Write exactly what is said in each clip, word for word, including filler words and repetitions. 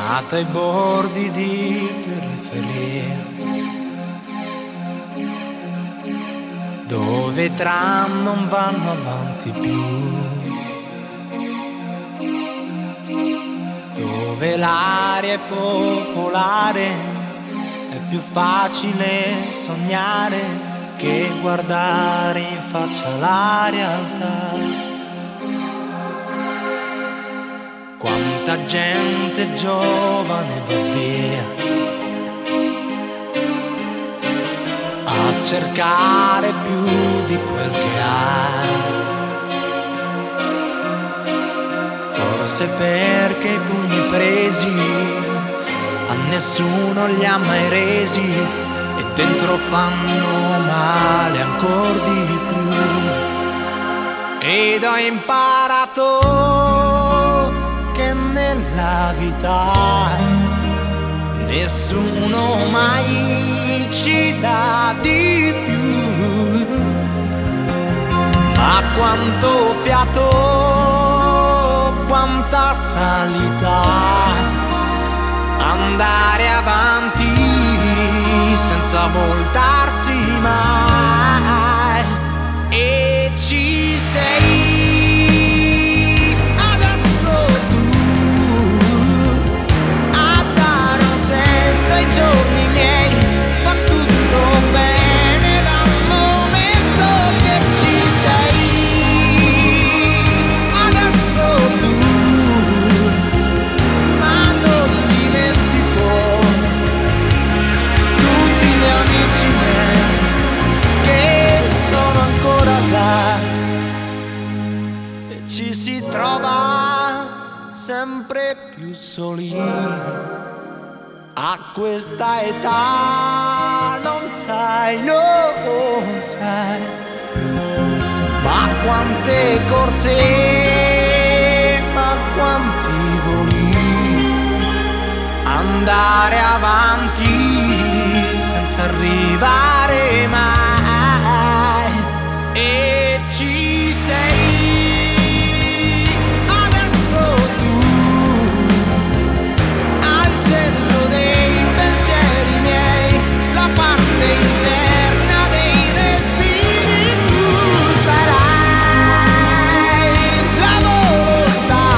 nato ai bordi di periferia, dove i tram non vanno avanti più, dove l'aria è popolare, è più facile sognare che guardare in faccia la realtà. Quanta gente giovane va via a cercare più di quel che ha, forse perché i pugni presi a nessuno li ha mai resi e dentro fanno male ancor di più. Ed ho imparato che nella vita nessuno mai ci dà di più, ma quanto fiato, quanta salita, andare avanti senza voltarsi mai. E ci sei adesso tu a dare un senso ai giorni miei, va tutto bene dal momento che ci sei adesso tu, ma non dimentico tutti gli amici miei che sono ancora là. E ci si trova sempre più soli a questa età, non sai, non sai, ma quante corse, ma quanti voli, andare avanti senza arrivare mai. E ci sei adesso tu al centro dei pensieri miei, la parte interna dei respiri. Tu sarai la volontà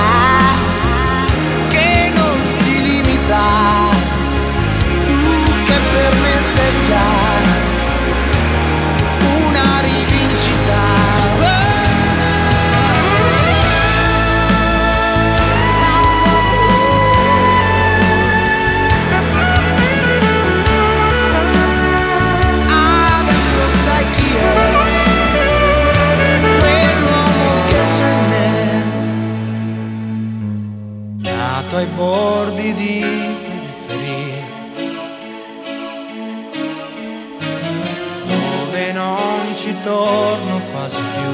che non si limita, tu che per me sei già una rivincita. Adesso sai chi è quell'uomo che c'è in me, nato ai bordi di periferia, dove non ci torno quasi più.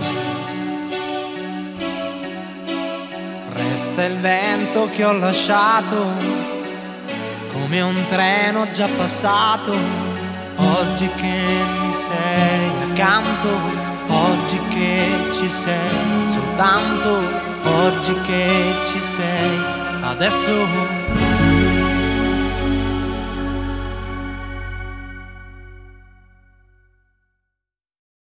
Resta il vento che ho lasciato, come un treno già passato. Oggi che mi sei accanto, oggi che ci sei soltanto, oggi che ci sei adesso.